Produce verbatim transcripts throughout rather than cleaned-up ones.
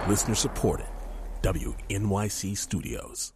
Listener supported. W N Y C Studios.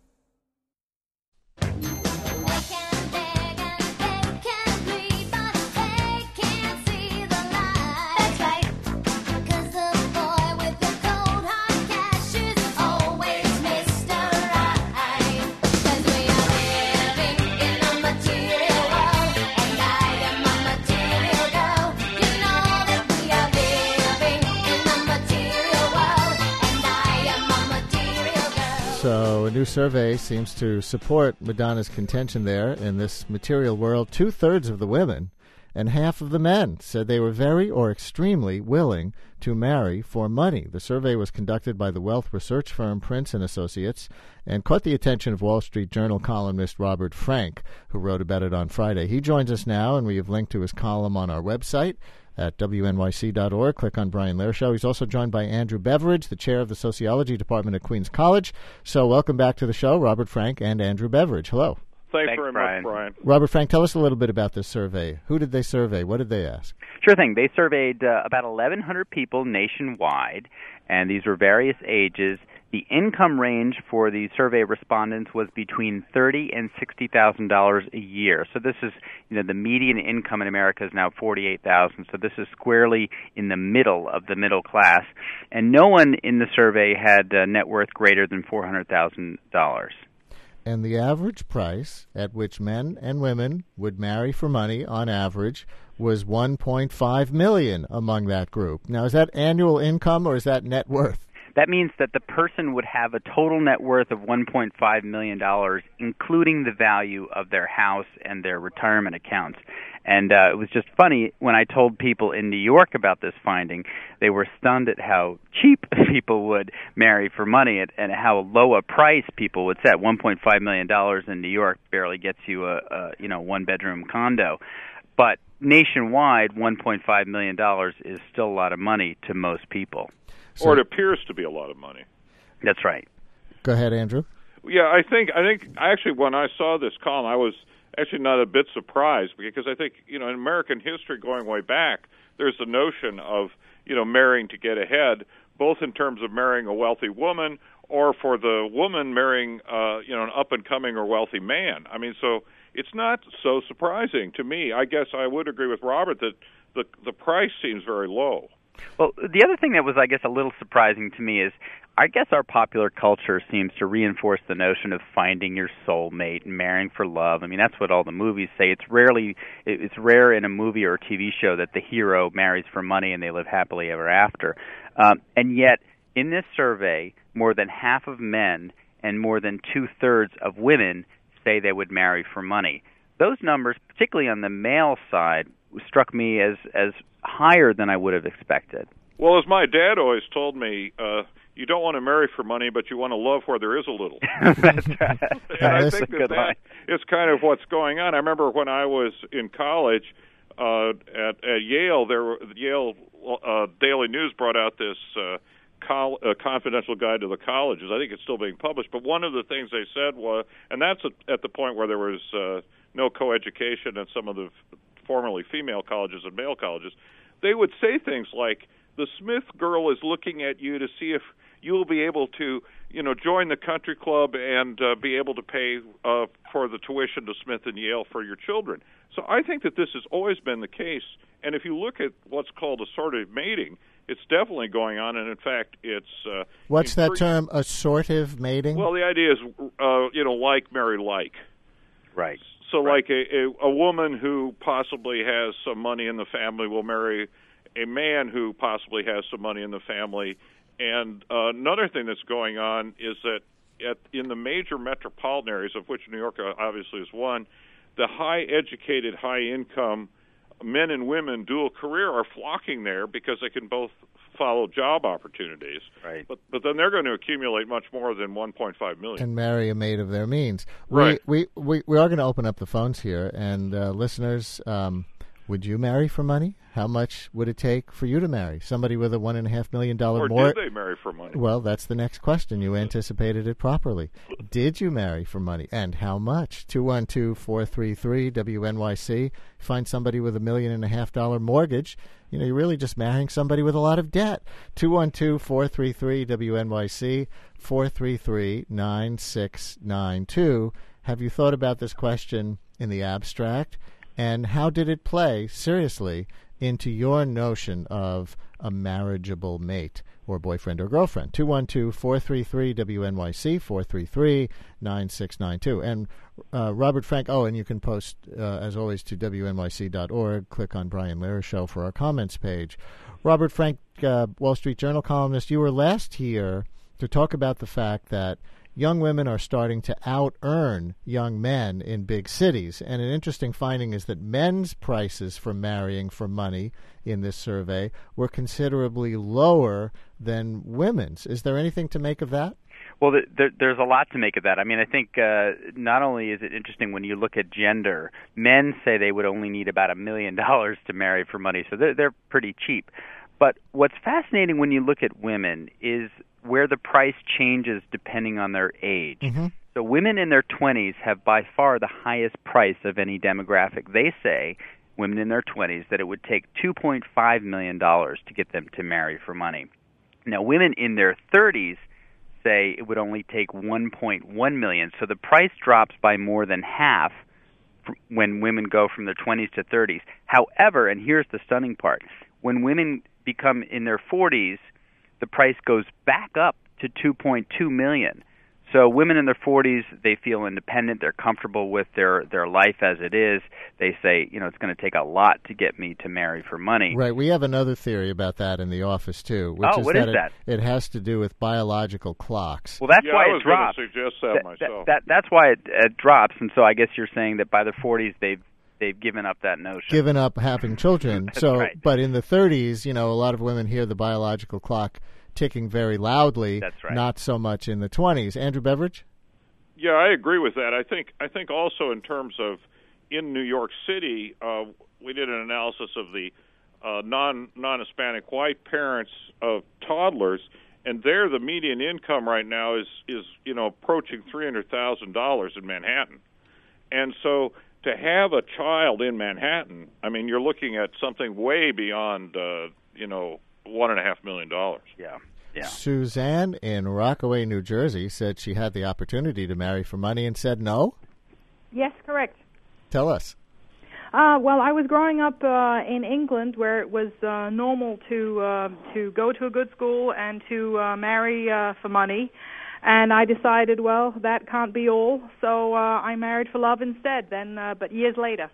So a new survey seems to support Madonna's contention there. In this material world, two-thirds of the women and half of the men said they were very or extremely willing to marry for money. The survey was conducted by the wealth research firm Prince and Associates and caught the attention of Wall Street Journal columnist Robert Frank, who wrote about it on Friday. He joins us now, and we have linked to his column on our website at W N Y C dot org. Click on Brian Lehrer Show. He's also joined by Andrew Beveridge, the chair of the Sociology Department at Queens College. So welcome back to the show, Robert Frank and Andrew Beveridge. Hello. Thanks, Thanks very Brian. much, Brian. Robert Frank, tell us a little bit about this survey. Who did they survey? What did they ask? Sure thing. They surveyed uh, about eleven hundred people nationwide, and these were various ages. The income range for the survey respondents was between thirty thousand dollars and sixty thousand dollars a year. So this is, you know, the median income in America is now forty-eight thousand dollars. So this is squarely in the middle of the middle class. And no one in the survey had a net worth greater than four hundred thousand dollars. And the average price at which men and women would marry for money, on average, was one point five million dollars among that group. Now, is that annual income or is that net worth? That means that the person would have a total net worth of one point five million dollars, including the value of their house and their retirement accounts. And uh, it was just funny, when I told people in New York about this finding, they were stunned at how cheap people would marry for money and, and how low a price people would set. one point five million dollars in New York barely gets you a, a you know one-bedroom condo. But nationwide, one point five million dollars is still a lot of money to most people. So, or it appears to be a lot of money. That's right. Go ahead, Andrew. Yeah, I think I think actually when I saw this column, I was actually not a bit surprised, because I think, you know, in American history going way back, there's the notion of, you know, marrying to get ahead, both in terms of marrying a wealthy woman or for the woman marrying, uh, you know, an up-and-coming or wealthy man. I mean, so it's not so surprising to me. I guess I would agree with Robert that the the price seems very low. Well, the other thing that was, I guess, a little surprising to me is, I guess our popular culture seems to reinforce the notion of finding your soulmate and marrying for love. I mean, that's what all the movies say. It's rarely, it's rare in a movie or a T V show that the hero marries for money and they live happily ever after. Um, and yet, in this survey, more than half of men and more than two-thirds of women say they would marry for money. Those numbers, particularly on the male side, struck me as, as higher than I would have expected. Well, as my dad always told me, uh, you don't want to marry for money, but you want to love where there is a little. That's right. And I That's think a that, good line. that is kind of what's going on. I remember when I was in college uh, at, at Yale, there were, Yale uh, Daily News brought out this uh, col- uh, confidential guide to the colleges. I think it's still being published. But one of the things they said was, and that's at, at the point where there was uh, no coeducation at some of the formerly female colleges and male colleges, they would say things like, the Smith girl is looking at you to see if you'll be able to, you know, join the country club and uh, be able to pay uh, for the tuition to Smith and Yale for your children. So I think that this has always been the case. And if you look at what's called assortative mating, it's definitely going on. And in fact, it's uh, what's incre- that term? Assortative mating? Well, the idea is, uh, you know, like marry like. Right. So right. like a, a, a woman who possibly has some money in the family will marry a man who possibly has some money in the family. And uh, another thing that's going on is that at, in the major metropolitan areas, of which New York obviously is one, the high-educated, high-income men and women, dual career, are flocking there because they can both follow job opportunities. Right. But but then they're going to accumulate much more than one point five million. And marry a maid of their means. Right. We we, we, we are going to open up the phones here, and uh, listeners, um, Would you marry for money? How much would it take for you to marry somebody with a one and a half million dollar Or more? did they marry for money? Well, that's the next question. You anticipated it properly. Did you marry for money, and how much? Two one two four three three W N Y C. Find somebody with a million and a half dollar mortgage. You know, you're really just marrying somebody with a lot of debt. Two one two four three three W N Y C four three three nine six nine two. Have you thought about this question in the abstract? And how did it play, seriously, into your notion of a marriageable mate or boyfriend or girlfriend? two one two four three three W N Y C, four three three nine six nine two. And uh, Robert Frank, oh, and you can post, uh, as always, to W N Y C dot org. Click on Brian Lehrer Show for our comments page. Robert Frank, uh, Wall Street Journal columnist, you were last here to talk about the fact that young women are starting to out-earn young men in big cities. And an interesting finding is that men's prices for marrying for money in this survey were considerably lower than women's. Is there anything to make of that? Well, there, there's a lot to make of that. I mean, I think uh, not only is it interesting when you look at gender, men say they would only need about a million dollars to marry for money, so they're, they're pretty cheap. But what's fascinating when you look at women is where the price changes depending on their age. Mm-hmm. So women in their twenties have by far the highest price of any demographic. They say, women in their twenties, that it would take two point five million dollars to get them to marry for money. Now, women in their thirties say it would only take one point one million dollars. So the price drops by more than half when women go from their twenties to thirties. However, and here's the stunning part, when women become in their forties, the price goes back up to two point two million dollars. So women in their forties, they feel independent. They're comfortable with their, their life as it is. They say, you know, it's going to take a lot to get me to marry for money. Right. We have another theory about that in the office, too. Which oh, is what that is that? It, it has to do with biological clocks. Well, that's yeah, why I was it drops. going to suggest that, that myself. That, that, that's why it, it drops. And so I guess you're saying that by the forties, they've they've given up that notion. Given up having children. That's so, right. But in the thirties, you know, a lot of women hear the biological clock ticking very loudly. That's right. Not so much in the twenties. Andrew Beveridge? Yeah, I agree with that. I think I think also in terms of in New York City, uh, we did an analysis of the uh, non non-Hispanic white parents of toddlers, and there the median income right now is is you know approaching three hundred thousand dollars in Manhattan, and so to have a child in Manhattan, I mean, you're looking at something way beyond uh, you know one and a half million dollars. Yeah. Yeah. Suzanne in Rockaway, New Jersey, said she had the opportunity to marry for money and said no? Yes, correct. Tell us. Uh, well, I was growing up uh, in England where it was uh, normal to uh, to go to a good school and to uh, marry uh, for money. And I decided, well, that can't be all, so uh, I married for love instead, then, uh, but years later.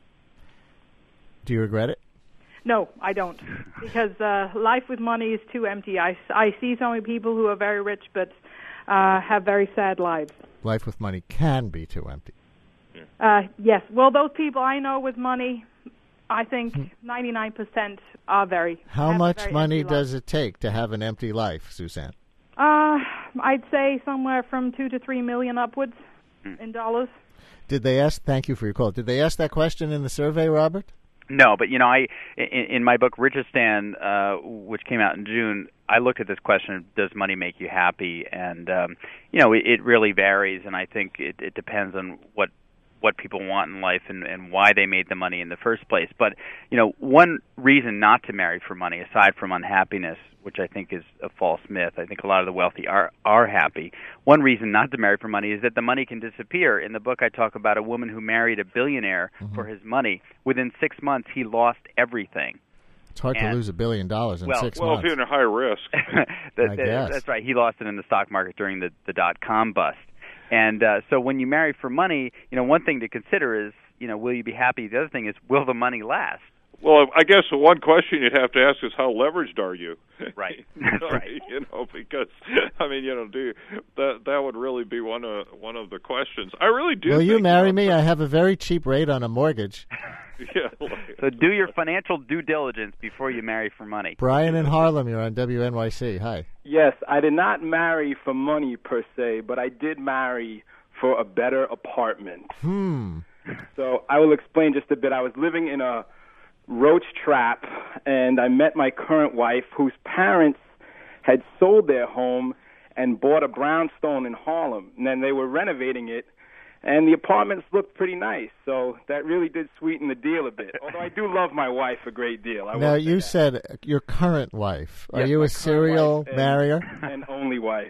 Do you regret it? No, I don't, because uh, life with money is too empty. I, I see so many people who are very rich but uh, have very sad lives. Life with money can be too empty. Uh, yes. Well, those people I know with money, I think ninety-nine percent are very How have much very money empty does life. it take to have an empty life, Suzanne? Uh, I'd say somewhere from two to three million upwards in dollars. Did they ask, thank you for your call, did they ask that question in the survey, Robert? No, but you know, I in, in my book Richistan, uh, which came out in June, I looked at this question: does money make you happy? And um, you know, it, it really varies, and I think it, it depends on what what people want in life and, and why they made the money in the first place. But you know, one reason not to marry for money, aside from unhappiness, which I think is a false myth. I think a lot of the wealthy are are happy. One reason not to marry for money is that the money can disappear. In the book, I talk about a woman who married a billionaire mm-hmm. for his money. Within six months, he lost everything. It's hard and, to lose a billion dollars in well, six well, months. Well, if you're in a high risk. I that, guess. That's right. He lost it in the stock market during the, the dot-com bust. And uh, so when you marry for money, you know, one thing to consider is, you know, will you be happy? The other thing is, will the money last? Well, I guess the one question you'd have to ask is how leveraged are you? Right. That's know, right. You know, because I mean, you know, do that that would really be one of one of the questions. I really do. Will think, you marry you know, me? I have a very cheap rate on a mortgage. Yeah. Like, so do your financial due diligence before you marry for money. Brian in Harlem, you're on W N Y C. Hi. Yes, I did not marry for money per se, but I did marry for a better apartment. Hmm. So I will explain just a bit. I was living in a Roach Trap, and I met my current wife, whose parents had sold their home and bought a brownstone in Harlem, and then they were renovating it, and the apartments looked pretty nice, so that really did sweeten the deal a bit. Although I do love my wife a great deal. I now, will say you that. said your current wife. Are Yes, you my a current serial wife and- marrier? And only wife.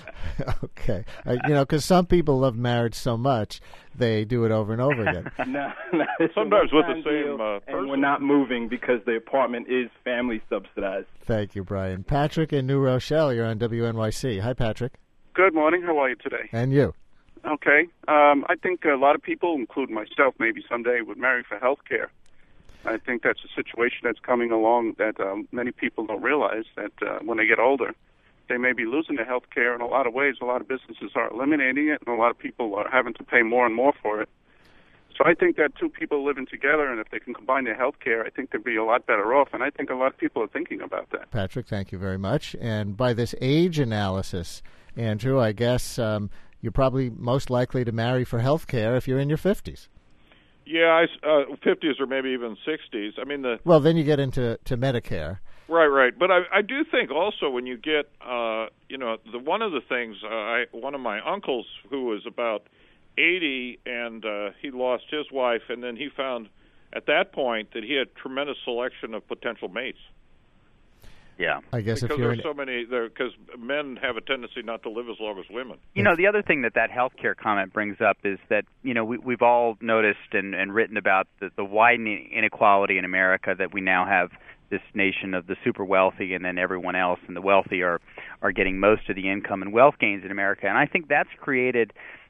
Okay. Uh, you know, because some people love marriage so much, they do it over and over again. No, no, it's a Sometimes with the one-time same, deal, uh, and we're person. not moving because the apartment is family subsidized. Thank you, Brian. Patrick in New Rochelle, you're on W N Y C. Hi, Patrick. Good morning. How are you today? And you. Okay. Um, I think a lot of people, including myself, maybe someday would marry for health care. I think that's a situation that's coming along that um, many people don't realize that uh, when they get older, they may be losing their health care in a lot of ways. A lot of businesses are eliminating it, and a lot of people are having to pay more and more for it. So I think that two people living together, and if they can combine their health care, I think they'd be a lot better off, and I think a lot of people are thinking about that. Patrick, thank you very much. And by this age analysis, Andrew, I guess um, you're probably most likely to marry for health care if you're in your fifties. Yeah, I, uh, fifties or maybe even sixties. I mean, the Well, then you get into to Medicare. right, right. But I, I do think also when you get, uh, you know, the one of the things, uh, I, one of my uncles who was about eighty, and uh, he lost his wife, and then he found at that point that he had tremendous selection of potential mates. Yeah. I guess Because if you're there's in, so many, because men have a tendency not to live as long as women. You know, the other thing that that healthcare comment brings up is that, you know, we, we've all noticed and, and written about the, the widening inequality in America, that we now have this nation of the super wealthy and then everyone else, and the wealthy are, are getting most of the income and wealth gains in America. And I think that's created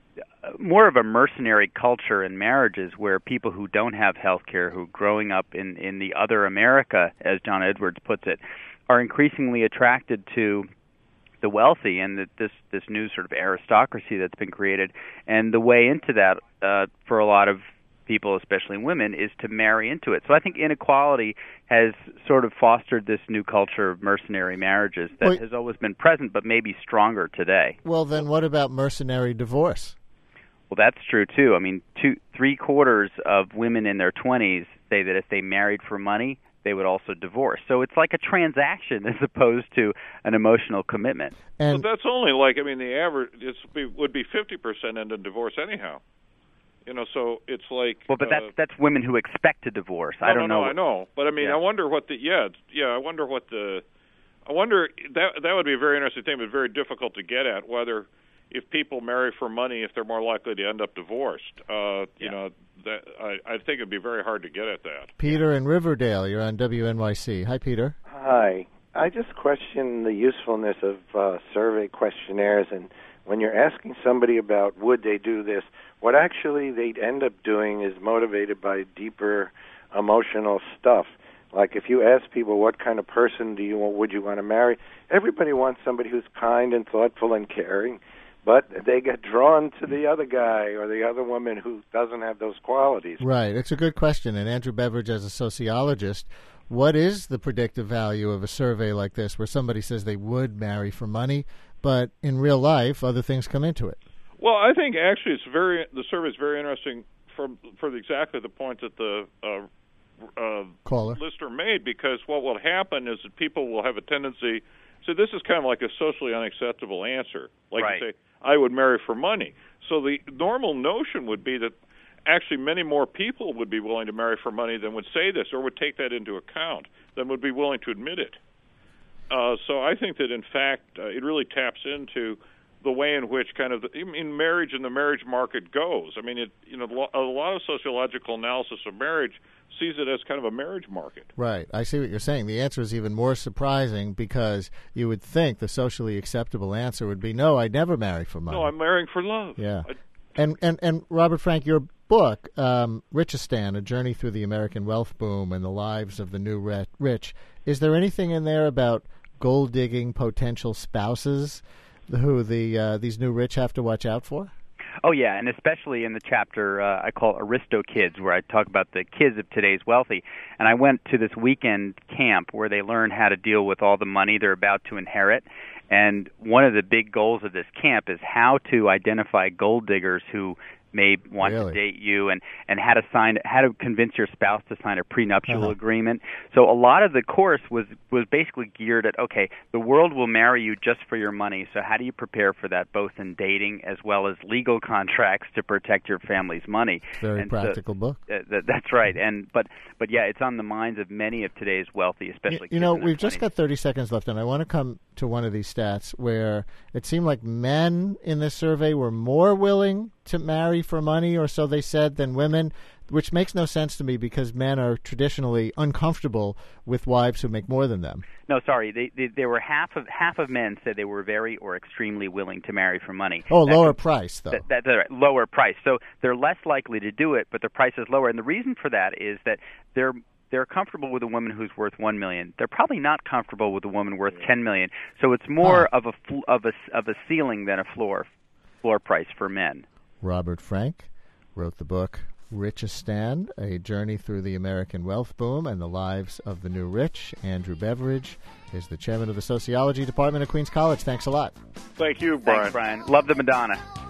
more of a mercenary culture in marriages where people who don't have health care, who growing up in, in the other America, as John Edwards puts it, are increasingly attracted to the wealthy and the, this this new sort of aristocracy that's been created. And the way into that uh, for a lot of people, especially women, is to marry into it. So I think inequality has sort of fostered this new culture of mercenary marriages that Wait. has always been present, but maybe stronger today. well, then what about mercenary divorce? Well, that's true too. I mean, two, three quarters of women in their twenties say that if they married for money, they would also divorce. So it's like a transaction as opposed to an emotional commitment. And But that's only like, I mean, the average it's be, would be fifty percent end in divorce anyhow. You know, so it's like. Well, but uh, that's that's women who expect to divorce. No, I don't no, know. no, I know, but I mean, Yeah. I wonder what the yeah, it's- yeah. I wonder what the. I wonder that that would be a very interesting thing, but very difficult to get at whether if people marry for money, if they're more likely to end up divorced. Uh, you Yeah. know, that I, I think it'd be very hard to get at that. Peter in Riverdale, you're on W N Y C. Hi, Peter. Hi. I just question the usefulness of uh, survey questionnaires, and when you're asking somebody about would they do this, what actually they'd end up doing is motivated by deeper emotional stuff. Like if you ask people what kind of person do you would you want to marry, everybody wants somebody who's kind and thoughtful and caring, but they get drawn to the other guy or the other woman who doesn't have those qualities. Right. It's a good question. And Andrew Beveridge, as a sociologist, what is the predictive value of a survey like this where somebody says they would marry for money, but in real life other things come into it? Well, I think actually it's very the survey is very interesting from for exactly the point that the uh, uh, Caller. listener made, because what will happen is that people will have a tendency. So this is kind of like a socially unacceptable answer, like Right. you say, I would marry for money. So the normal notion would be that actually many more people would be willing to marry for money than would say this or would take that into account, than would be willing to admit it. Uh, so I think that, in fact, uh, it really taps into the way in which kind of the, I mean, marriage and the marriage market goes. I mean, it, you know, a lot of sociological analysis of marriage sees it as kind of a marriage market. Right. I see what you're saying. The answer is even more surprising because you would think the socially acceptable answer would be, no, I'd never marry for money. No, I'm marrying for love. Yeah. I, And, and, and Robert Frank, your book, um, Richistan, A Journey Through the American Wealth Boom and the Lives of the New Re- Rich, is there anything in there about gold-digging potential spouses who the uh, these new rich have to watch out for? Oh, yeah, and especially in the chapter uh, I call Aristo Kids, where I talk about the kids of today's wealthy. And I went to this weekend camp where they learn how to deal with all the money they're about to inherit. And one of the big goals of this camp is how to identify gold diggers who may want Really? to date you, and, and how to sign, how to convince your spouse to sign a prenuptial Uh-huh. agreement. So a lot of the course was, was basically geared at, okay, the world will marry you just for your money, so how do you prepare for that, both in dating as well as legal contracts to protect your family's money? Very And so- practical book. Uh, that, that's right, and but but yeah, it's on the minds of many of today's wealthy, especially. You, you know, kids in their we've just twenties. got thirty seconds left, and I want to come to one of these stats where it seemed like men in this survey were more willing to marry for money, or so they said, than women, which makes no sense to me because men are traditionally uncomfortable with wives who make more than them. No, sorry, they, they, there were half of half of men said they were very or extremely willing to marry for money. Oh, That lower could- price, though. That, that, that's right, lower price. So they're less likely to do it, but the price is lower. And the reason for that is that they're they're comfortable with a woman who's worth one million. They're probably not comfortable with a woman worth ten million. So it's more Huh. of a fl- of a of a ceiling than a floor floor price for men. Robert Frank wrote the book Richistan, A Journey Through the American Wealth Boom and the Lives of the New Rich. Andrew Beveridge is the chairman of the Sociology Department at Queens College. Thanks a lot. Thank you, Brian. Thanks, Brian. Love the Madonna.